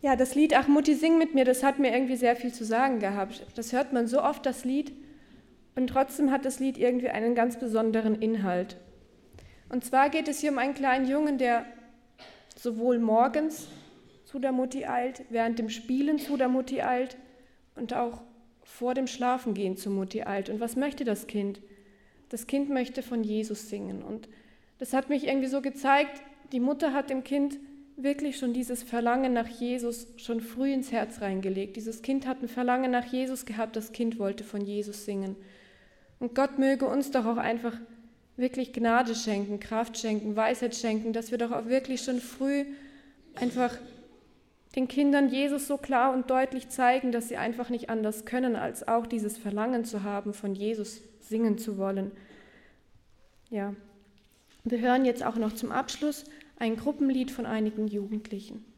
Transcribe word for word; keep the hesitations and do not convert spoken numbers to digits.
Ja, das Lied Ach Mutti, sing mit mir, das hat mir irgendwie sehr viel zu sagen gehabt. Das hört man so oft, das Lied, und trotzdem hat das Lied irgendwie einen ganz besonderen Inhalt. Und zwar geht es hier um einen kleinen Jungen, der sowohl morgens zu der Mutti eilt, während dem Spielen zu der Mutti eilt und auch vor dem Schlafengehen zur Mutti eilt. Und was möchte das Kind? Das Kind möchte von Jesus singen. Und das hat mich irgendwie so gezeigt, die Mutter hat dem Kind wirklich schon dieses Verlangen nach Jesus schon früh ins Herz reingelegt. Dieses Kind hat ein Verlangen nach Jesus gehabt, das Kind wollte von Jesus singen. Und Gott möge uns doch auch einfach wirklich Gnade schenken, Kraft schenken, Weisheit schenken, dass wir doch auch wirklich schon früh einfach den Kindern Jesus so klar und deutlich zeigen, dass sie einfach nicht anders können, als auch dieses Verlangen zu haben, von Jesus singen zu wollen. Ja, wir hören jetzt auch noch zum Abschluss ein Gruppenlied von einigen Jugendlichen.